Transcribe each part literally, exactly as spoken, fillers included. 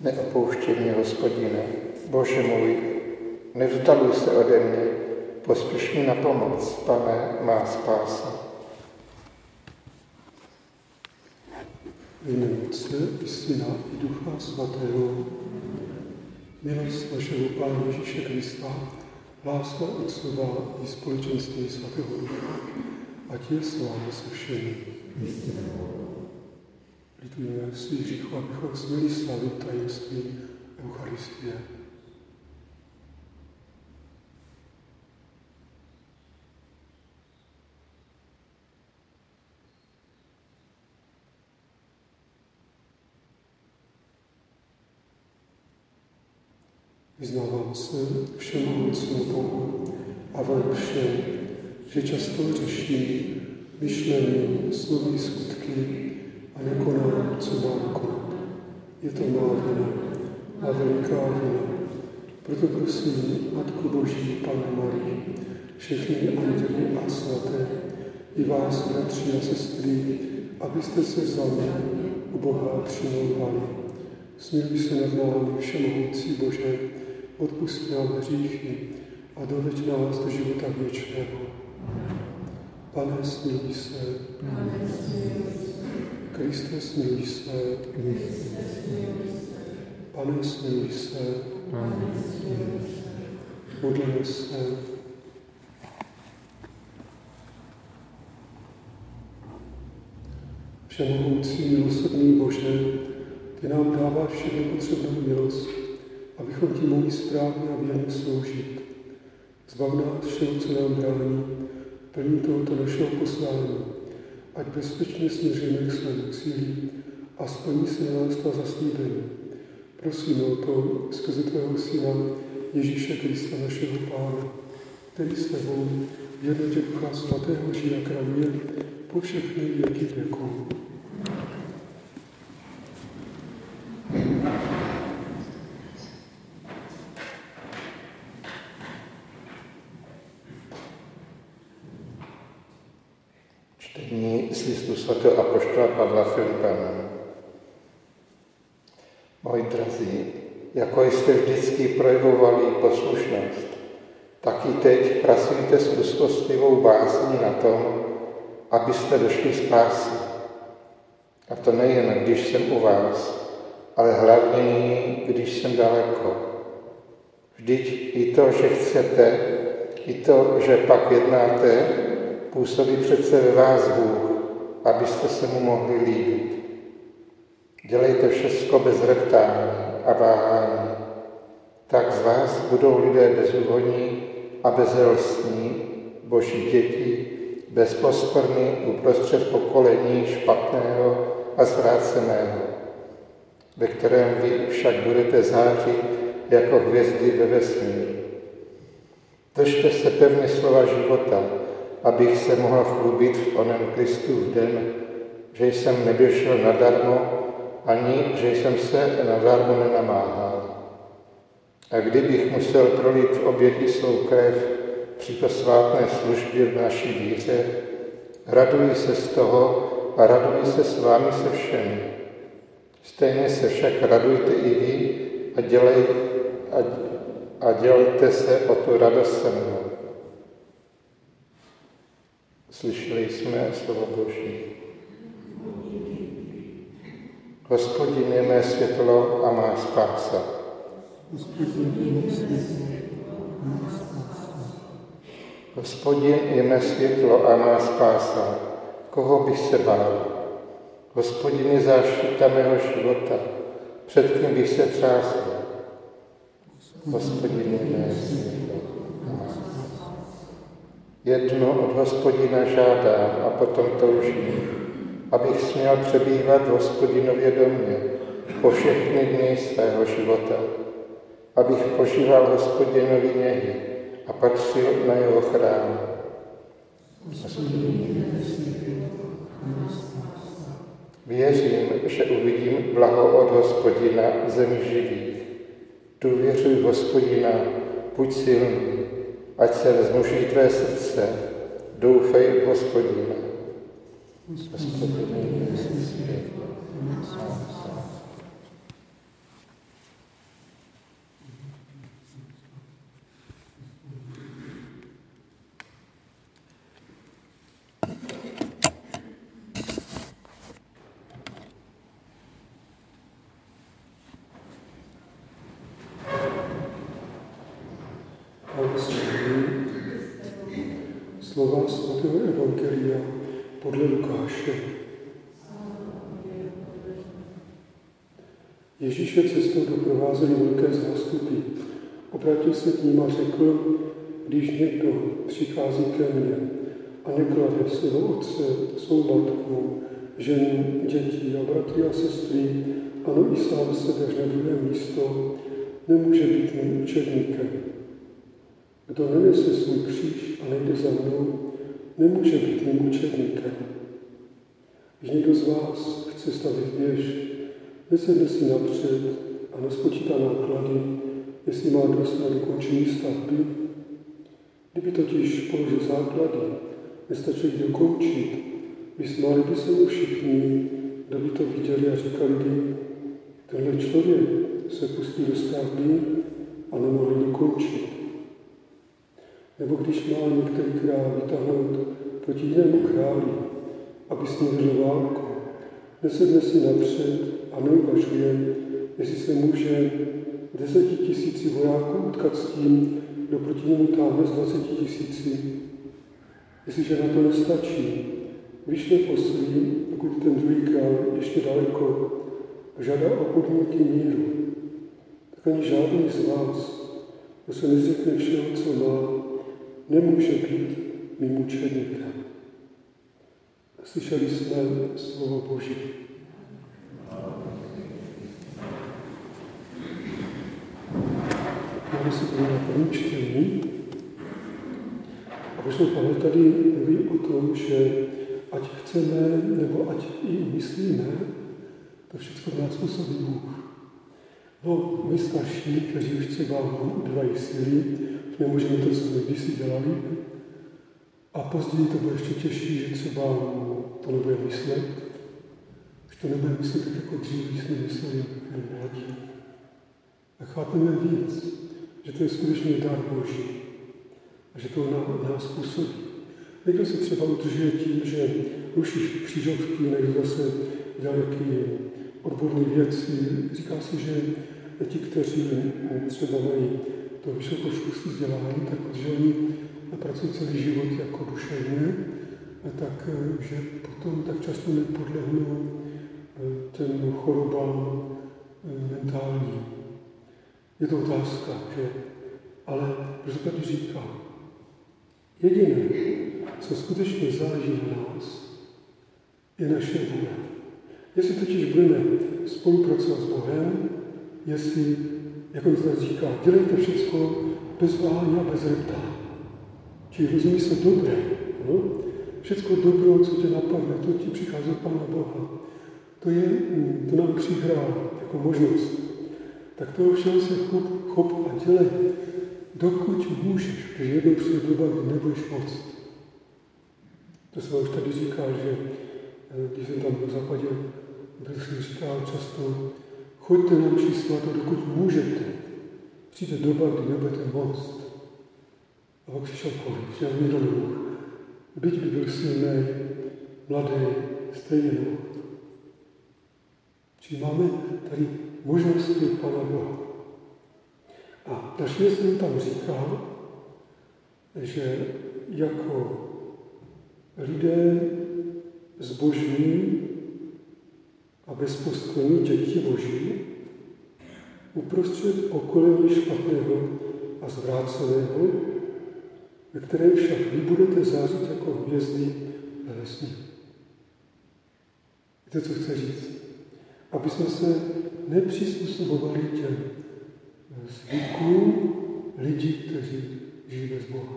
Neopouštěj mě, Hospodine, Bože můj, nevzdaluj se ode mě, pospěš mi na pomoc, Pane, má spása. V jménu Otce i Syna i Ducha Svatého. Milost našeho Pána Ježíše Krista, láska Otcova i společenství Svatého Ducha, ať je s vámi se všemi. Litujeme svých hříchů, abychom směli slavit tajemství Eucharistie. Vyznávám se všemohoucímu Bohu a vám všem, že často řeším myšlení, slovy, skutky a nekonám, co mám konat. Je to má vina a veliká vina. Proto prosím Matku Boží, Pannu Marii, všechny anděly a svaté, i vás, bratři a sestry, abyste se za mě u Boha přimlouvali. Smiluj se nad námi, všemohoucí Bože, odpusť nám hříchy a doveď nás do života věčného. Pane, smiluj se. Kriste, smiluj se. Pane, smiluj se. Modlíme se. Všemohoucí, milosrdný Bože, ty nám dáváš všechno potřebnou milost, abychom ti mohli správně a věrně sloužit. Zbav nás všeho, co nám brání, plní tohoto našeho poslání, ať bezpečně směřujeme k svému cíli a splní se na nás tvá zaslíbení. Prosíme o to skrze tvého Syna Ježíše Krista, našeho Pána, který s tebou v jednotě Ducha Svatého žije a kráľuje po všechny věky věků. Čtení z listu svatého apoštola Pavla Filipanom. Moji drazí, jako jste vždycky projevovali poslušnost, tak i teď pracujte s úzkostlivou bázní na tom, abyste došli spásy. A to nejen, když jsem u vás, ale hlavně nyní, když jsem daleko. Vždyť i to, že chcete, i to, že pak jednáte, působí přece ve vás Bůh, abyste se mu mohli líbit. Dělejte všechno bez reptání a váhání. Tak z vás budou lidé bezúhonní a bezzelstní, Boží děti, bezposkvrny uprostřed pokolení špatného a zvráceného, ve kterém vy však budete zářit jako hvězdy ve vesmíru. Držte se pevně slova života, abych se mohl chlubit v onem Kristův den, že jsem neběžel nadarmo, ani že jsem se nadarmo nenamáhal. A kdybych musel prolít v oběti svou krev při posvátné službě v naší víře, raduji se z toho a raduji se s vámi se všemi. Stejně se však radujte i vy a, dělej, a, a dělte se o tu radost se mnou. Slyšeli jsme slovo Boží. Hospodin je mé světlo a má spása. Hospodin je mé světlo a má spása. Koho bych se bál? Hospodin je záštita mého života. Před kým bych se třásl? Hospodin je mé světlo a má spása. Jedno od Hospodina žádám a potom toužím, abych směl přebývat v Hospodinově domě po všechny dny svého života, abych požíval Hospodinovy něhy a patřil na jeho chrám. Věřím, že uvidím blaho od Hospodina v zemi živých. Důvěřuj v Hospodina, buď silný, ať se vzmuží tvé srdce, doufej v Hospodina. Hospodine, Blahoslavení slova svatého Evangelia podle Lukáše. Ježíše cestou doprovázeli velké zástupy. Obrátil se k ním a řekl, když někdo přichází ke mně a neklade svého otce, svou matku, ženu, děti a bratry a sestry, ano i sám sebe až na druhé místo, nemůže být mým učedníkem. Kdo nenese svůj kříž a nejde za mnou, nemůže být mým učedníkem. Když někdo z vás chce stavit věž, nesedne si napřed a nespočítá náklady, jestli má dost na dokončení stavby. Kdyby totiž položil základy, nestačí dokončit, vysmáli by se mu všichni, kdo by to viděli a říkali by, tenhle člověk se pustí do stavby a nemohl dokončit. Nebo když má některý král vytáhnout proti jinému králi, aby s ním vedl válku, nesedne si napřed a neuvažuje, jestli se může desetitisíci vojáků utkat s tím, kdo proti němu táhne z dvaceti tisíci. Jestliže na to nestačí, vyšle poslí, pokud ten druhý král ještě daleko a žádá o podmínky míru, tak ani žádný z vás, kdo se nezřekne všeho, co má, nemůže být mým učedníkem. Slyšeli jsme slovo Boží. Máme si tady na první čtení. A Boží Pavel tady mluví o tom, že ať chceme, nebo ať i myslíme, to všechno nás způsobí Bůh. No, my starší, kteří už třeba udvají síly, nemůžeme to, co jsme kdysi dělali, a později to bude ještě těžší, že třeba to nebude myslet, že to nebude myslet tak jako dřív, když jsme mysleli jako mladí. A chápeme víc, že to je skutečně dar Boží a že to na nás působí. Někdo se třeba udržuje tím, že ruší křížovky, někdo zase dělá nějaké odborné věci. Říká si, že ti, kteří třeba mají to vysokoškolské vzdělání, tak protože oni pracují celý život jako duševně, tak že potom tak často nepodlehnou těm chorobám mentálním. Je to otázka, že? Ale proč tady říká? Jediné, co skutečně záleží na nás, je naše vůle. Jestli totiž budeme spolupracovat s Bohem, jestli, jak on to říká, dělejte všechno bez váhání a bez reptání. Čili rozumí se dobré, no? Všechno dobro, co tě napadne, to ti přichází od Pána Boha. To, je, to nám přihrál jako možnost. Tak toho všeho se chop, chop a dělej, dokud můžeš, protože jednou přijde doba, kdy nebudeš moct. To jsem už tady říkal, že když jsem tam na západě byl, jsem říkal často, choďte nám čísla to, dokud můžete. Přijde doba, kdy nebudete moct. A pak přišel covid, že já někdo nemohl. Byť by byl silný, mladý, stejně nemohl. Čili máme tady možnosti Pana Boha. A další jsem tam říkal, že jako lidé zbožní a bezpostlení děti Boží uprostřed okolí špatného a zvráceného, ve kterém však vy budete zářit jako hvězdy ve vesmíru. Víte, co chce říct? Aby jsme se nepřizpůsobovali těm zvykům lidí, kteří žijí bez Boha.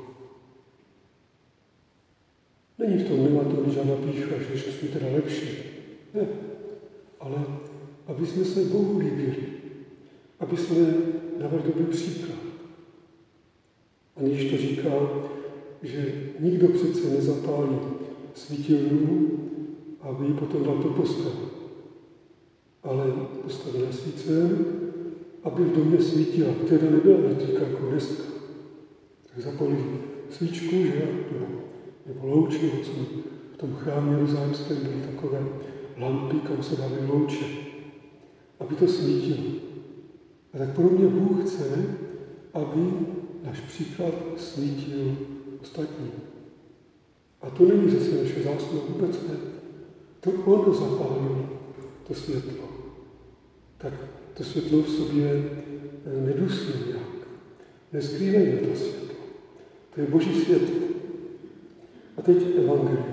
Není v tom, nemá to žádná pícha, že jsme teda lepší. Ne. Ale aby jsme se Bohu líbili. Aby jsme dávali dobrý příklad. A když to říkal, že nikdo přece nezapálí svítilnu, aby ji potom dal to postavit. Ale postaví na svícen, aby v domě svítila, která nebyla elektrika jako dneska. Tak zapalili svíčku, že? Nebo, nebo louče, co v tom chrámě jeruzalémském byly takové lampy, kam se dali louče, aby to svítilo. A tak podobně Bůh chce, aby náš příklad svítil ostatní. A to není zase naše zásluha, vůbec ne. To on zapálil to světlo. Tak to světlo v sobě nedusí nějak. Neskrývejme to světlo. To je Boží světlo. A teď evangelium.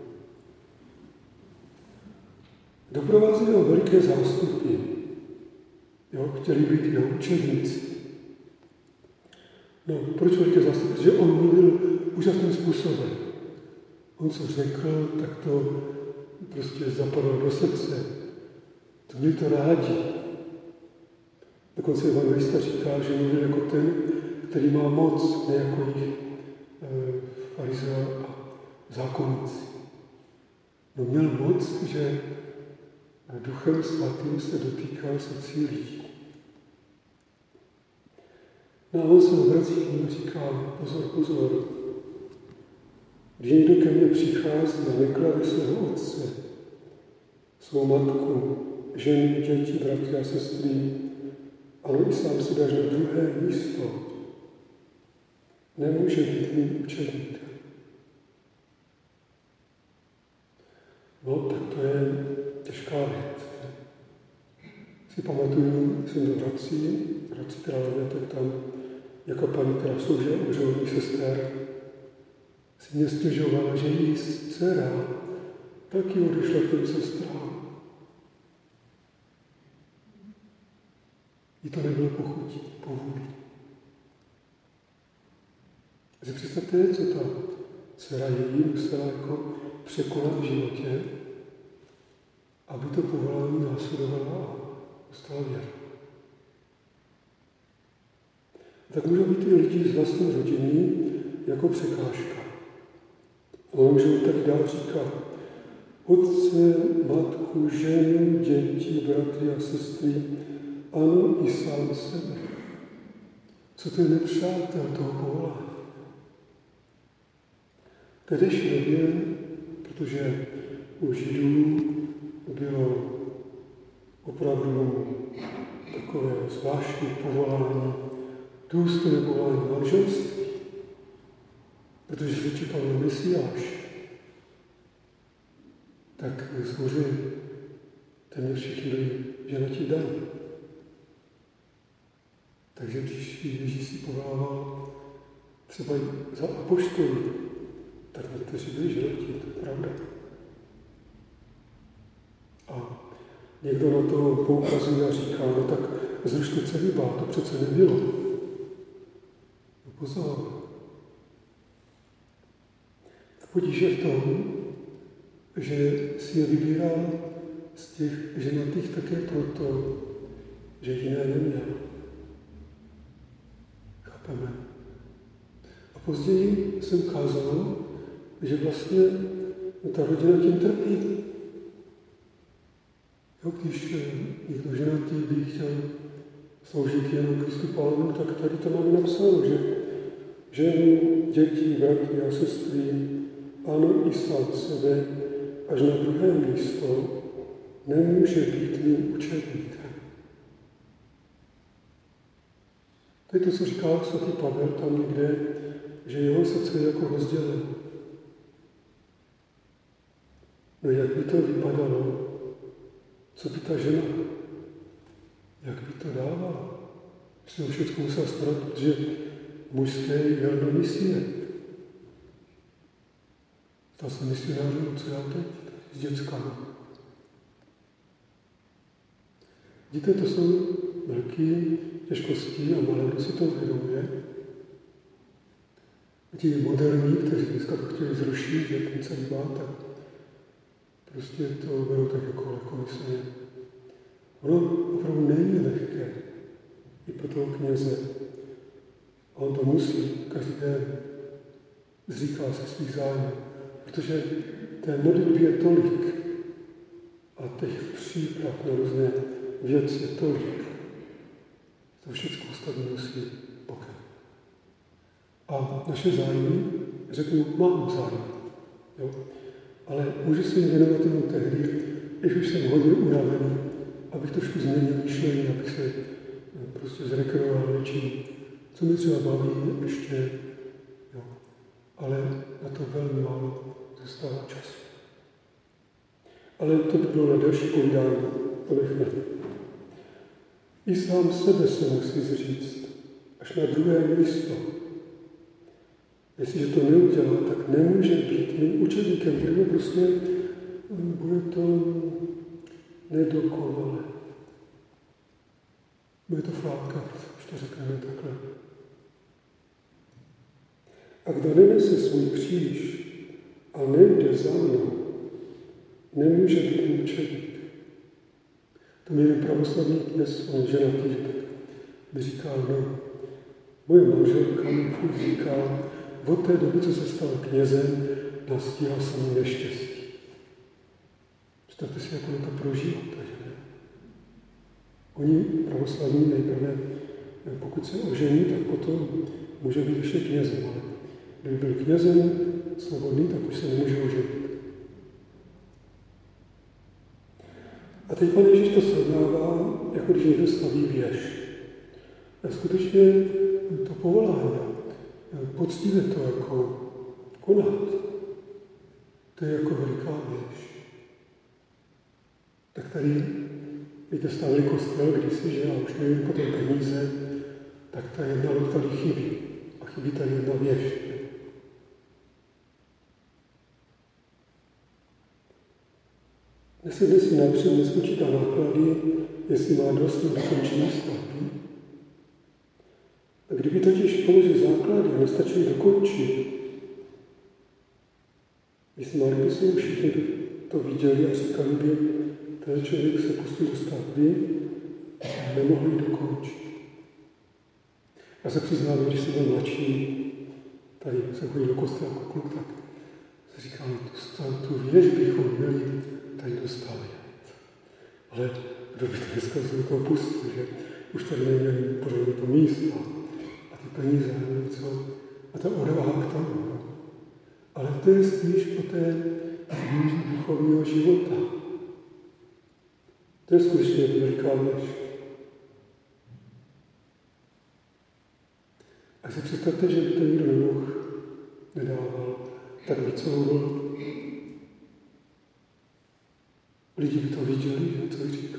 Doprovází ho veliké zástupy. Jo, chtěli být jeho učedníci. No, proč veliké zástupy? Že on mluvil úžasným způsobem. On co řekl, tak to prostě zapadlo do srdce. To byli to rádi. Dokonce evangelista říká, že mluvil jako ten, který má moc, ne jako jich e, farizea a zákonníci. No měl moc, že Duchem Svatým se dotýkal srdcí lidí. No a on se obrací k ním a říká, pozor, pozor, když někdo ke mně přichází a neklade svého otce, svou matku, ženu, děti, bratry a sestry, ano, i sám si dáš na druhé místo, nemůže být mým učedníkem. No, tak to je těžká věc. Si pamatuju, jsem do Hradcí, Hradcí Králové, tak tam jako paní, která sloužila u řeholních sester, si mě stěžovala, že její dcera taky odešla k těm sestrám. Jí to nebylo pochutí, povůli. Takže představte, co ta dcera její musela jako překonat v životě, aby to povolání následovala a dostala věru. Tak můžou být i lidi z vlastní rodiny jako překážka. Ale můžou tak dál říkat, otce, matku, ženu, děti, bratry a sestry, ano, i sám sebe. Co to je nepřátel toho povolání? V též době, protože u Židů bylo opravdu takové zvláštní povolání, důstojné povolání manželství, protože se čekal na Mesiáš, tak samozřejmě téměř všichni byli ženatí daní. Takže když Ježíš si povolával třeba za apoštoly, tak někteří byli ženatí, to je pravda. A někdo na to poukazuje a říká, no tak zrušte celibát, to přece nebylo. No pozor. Potíž je v tom, že si je vybíral z těch ženatých také proto, že jiné neměl. Chápeme? A později jsem kázal, že vlastně ta rodina tím trpí. Jo, když někdo ženatý by chtěl sloužit jenom Kristu Pánu, tak tady to máme napsáno, že ženu, děti, bratry a sestry, ano, i sám sebe, až na druhé místo, nemůže být mým učedníkem. To je to, co říká svatý Pavel tam někde, že jeho srdce je jako rozdělené. No jak by to vypadalo? Co by ta žena? Jak by to dávala? Když jsem všechno musel starat, protože mužské jel do misie. Stal jsem misionářem, co já teď? S dětskami. Vidíte, to jsou velké těžkosti a málo kdo si to uvědomuje. Ti moderní, kteří dneska to chtěli zrušit, že ten celibát, tak prostě to bylo tak jako lehkomyslně. Ono opravdu není lehké i pro toho kněze. A on to musí každý den zříká se svých zájmů, protože té modlitby je tolik a těch příprav na různé věci je tolik. To všechno ostatní musí bokem. A naše zájmy, řeknu, mám zájem, jo? Ale můžu se jim věnovat jenom tehdy, když už jsem hodně unavený, abych trošku změnil myšlení, abych se prostě zrekreoval něčím co mi třeba baví ještě, jo. Ale na to velmi málo zůstává času. Ale to by bylo na další povídání, to nechme. I sám sebe se musí zříct až na druhé místo. Jestliže to neudělá, tak nemůže být mým učedníkem, protože prostě bude to nedokonalé. Bude to flákat, když to řekneme takhle. A kdo nenese svůj kříž a nejde za mnou, nemůže být mým učedník. To mi jeden pravoslavný kněz, on ženatý, že tak mi říkal, no, moje manželka mi furt říká, od té doby, co se stal knězem, nastíhal se mi neštěstí. Představte si, jak ono to prožívá, takže ne? Oni pravoslavní nejprve, pokud se ožení, tak potom může být ještě knězem, ale kdyby byl knězem svobodný, tak už se nemůže oženit. A teď Pán Ježíš to srovnává, jako když někdo staví věž. A skutečně to povolání, poctivě to jako konat, to je jako veliká věž. Tak tady, víte, stavili kostel kdysi, že já už nevím potom peníze, tak ta jedna loď tady chybí. A chybí tady jedna věž. Nesedne si napřed, nespočítá náklady, jestli má dost na dokončení stavby. A kdyby totiž položil základy a nestačili dokončit, myslím, ale by se všichni to viděli a říkali by, ten člověk se pustil do stavby a nemohl ji dokončit. Já se přiznám, když jsem byl mladší, tady se chodil do kostela jako kluk, tak se říkal, tu, tu věž bychom měli tady dostavět. Ale kdo by to dneska se do toho pustil, že už tady neměli pořádně to místo a ty peníze, něco, a ta odvaha k tomu. Ale to je spíš o té víře duchovního života. To je skutečně veliká věž. A si představte, že by to nikdo nemohl, nedával, tak vycouval. Lidi by to viděli, že co říká.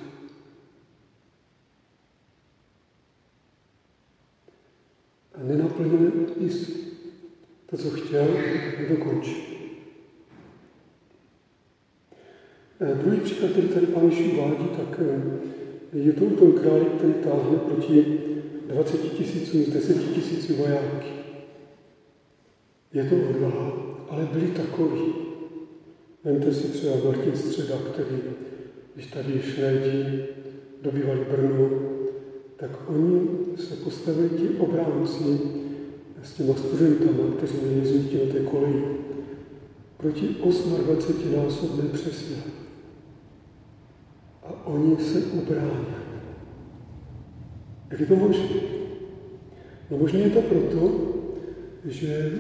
A nenaplňuje jistě. To, co chtěl, tak nedokončí. Druhý příklad, který tady Pán Ježíš uvádí, tak je to u toho králi, který táhne proti dvaceti tisícům z deseti tisíci vojáky. Je to odvaha, ale byli takoví. Vemte si třeba Martin Středa, který, když tady Švédi dobývali Brno, tak oni se postavili ti obránci s těma studentama, kteří měli jezuiti na té koleji, proti dvacetiosminásobné přesile. A oni se ubránili. Jak je to možné? No možná je to proto, že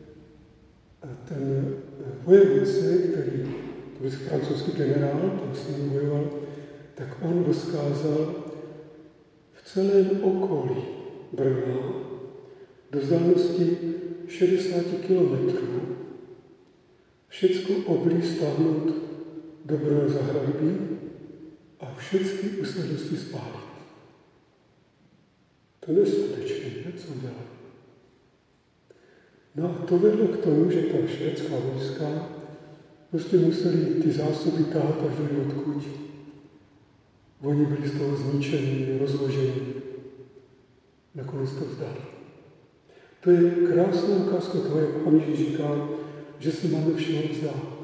ten vojevůdce, který to byl francouzský generál, ten s ním bojoval, tak on rozkázal v celém okolí Brna do vzdálenosti šedesáti kilometrů všecko oblí stáhnout do Brna za hradby a všechny usedlosti spálit. To neskutečné, co dělá. No a to vedlo k tomu, že ta švédská vojska prostě museli ty zásoby tahat až do odkud. Oni byli z toho zničení, rozložení. Nakonec to vzdali. To je krásná ukázka toho, jak Pán Ježíš říká, že se máme všeho vzdát.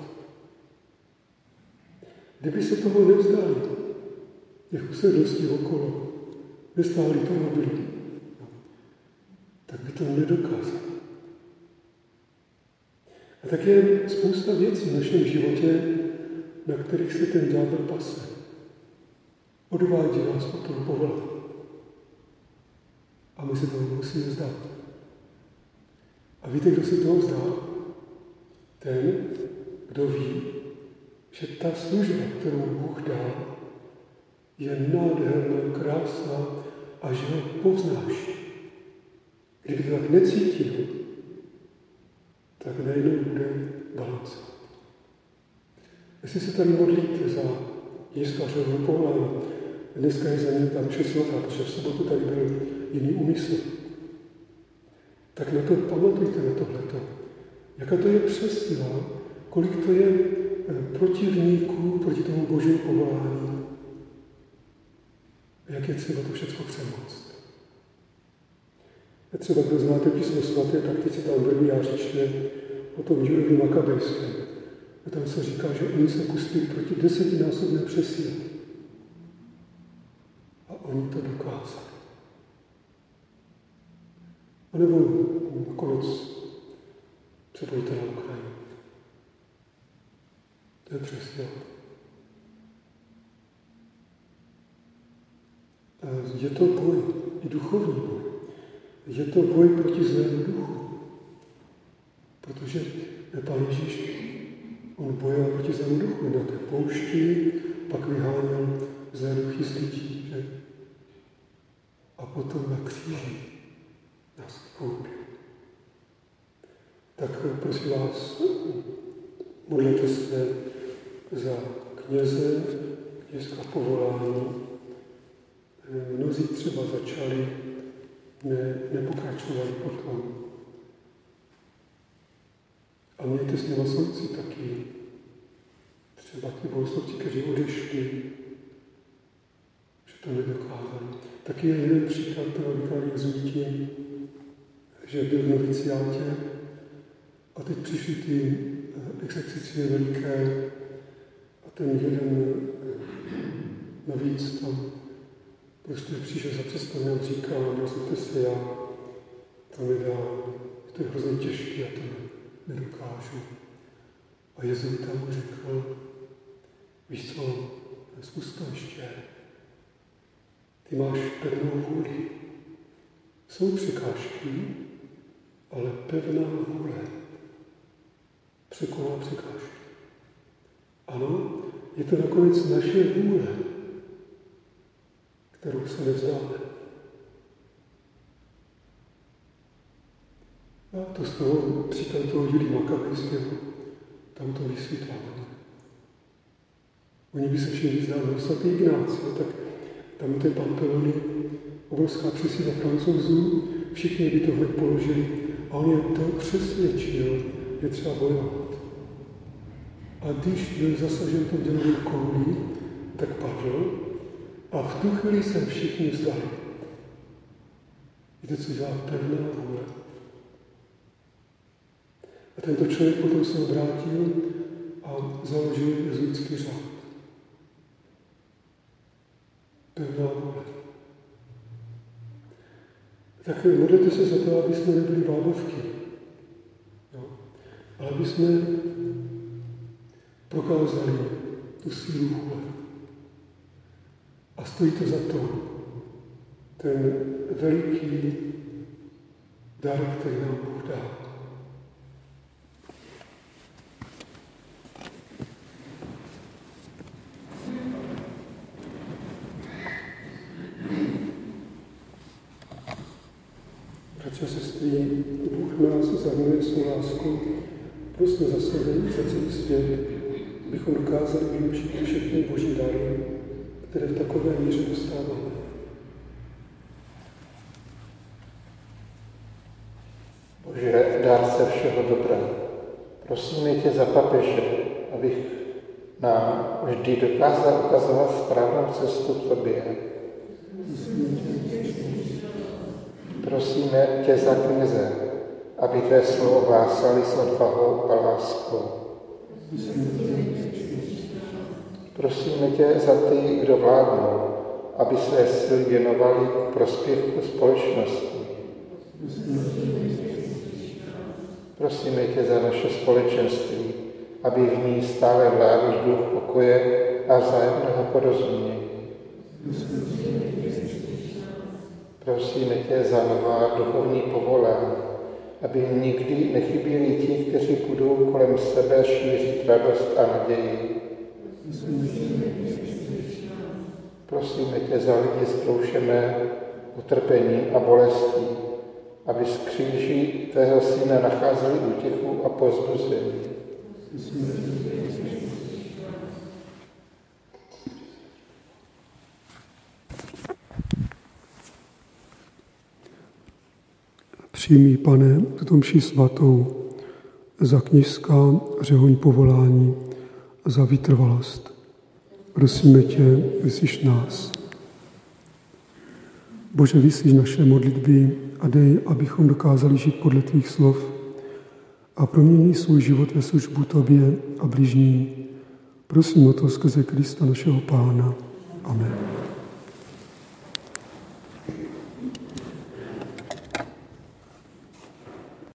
Kdyby se toho nevzdali, těch usedlostí okolo, nestáli to obilí, tak by to nedokázali. A tak je spousta věcí v našem životě, na kterých se ten ďábel pase. Odvádí nás od toho povolání. A my se toho musíme vzdát. A víte, kdo se toho vzdá? Ten, kdo ví, že ta služba, kterou Bůh dá, je nádherná, krásná a že ho poznáš. Kdyby to tak necítil, tak najednou bude balance. Jestli se tady modlíte za jiskařovou povolání, dneska je za ně tam šest svatá, protože v sobotu tady byl jiný úmysl, tak na to pamatujte, na tohleto. Jaká to je přesila, kolik to je protivníků proti tomu božímu povolání. A jak je třeba to všechno přemoct. A třeba, kdo znáte písmo svaté, tak teď se tam velmi jářičně o tom Judovi Makabejském. A tam se říká, že oni se pustili proti desetinásobné přesile. A oni to dokázali. A nebo nakonec přepojte na Ukrajinu. To je přesně. Je to boj, i duchovní boj. Je to boj proti zlému duchu. Protože Pán Ježíš, on bojoval proti zlému duchu. Na té poušti pak vyháněl zlé duchy z lidí. Že? A potom na kříži nás koupil. Tak prosím vás, modlete se za kněze, kněžská povolání. Mnozí třeba začali, ne, nepokračovali potom. A mějte s nimi souci taky. Třeba ty bohoslovci, kteří odešli, že to nedokázali. Taky je jeden příklad pro vikární jezuiti, že byl v noviciátě a teď přišly ty exercicie veliké a ten jeden navíc tam prostě přišel za cestou a říká, nezlobte se, já to nedám, to je hrozně těžké, já to nedokážu. A jezuita mu řekl, víš co, zkus to ještě. Ty máš pevnou vůli. Jsou překážky, ale pevná vůle překoná překážky. Ano, je to nakonec naše vůle, kterou se nevzdáme. A to z toho příkladu toho Judy Makabejského, tam to vysvětlává. Oni by se všichni vzdali svatý Ignácio, tak tam ten Pampelony, obrovská přesíla Francouzů, všichni by to hned položili a on je to přesvědčil, je třeba bojovat. A když byl zasažen tou dělovou koulí, tak padl a v tu chvíli se všichni vzdali. Víte, co dělá pevná vůle? A tento člověk potom se obrátil a založil jezuitský řád. Pevná vůle. Tak modlete se za to, aby jsme nebyli bábovky. Jo? Ale aby jsme prokázali tu sílu vůle. A stojí to za to. Ten veliký dar, který nám Bůh dá. Bratři a sestry, Bůh nás zamiluje svou láskou, prosme za sebe i za celý svět, abychom dokázali využít všechny boží dary, které v takové míře dostáváme. Bože, dárce všeho dobra, prosíme tě za papeže, abych nám vždy dokázal ukazovat správnou cestu k tobě. Prosíme tě za kněze, aby tvé slovo hlásali s odvahou a láskou. Prosíme tě za ty, kdo vládnou, aby své síly věnovali k prospěchu společnosti. Prosíme tě za naše společenství, aby v ní stále vládl duch pokoje a vzájemného porozumění. Prosíme tě za nová duchovní povolání, aby nikdy nechyběli ti, kteří budou kolem sebe šířit radost a naději. Prosíme tě za lidi zkoušené utrpení a bolestí, aby z kříží tvého syna nacházeli útěchu a povzbuzení. Přijmí, Pane, tuto mši svatou za kněžská řehoň povolání, za vytrvalost. Prosíme tě, vyslyš nás. Bože, vyslyš naše modlitby a dej, abychom dokázali žít podle tvých slov a promění svůj život ve službu tobě a bližním. Prosím o to skrze Krista našeho Pána. Amen.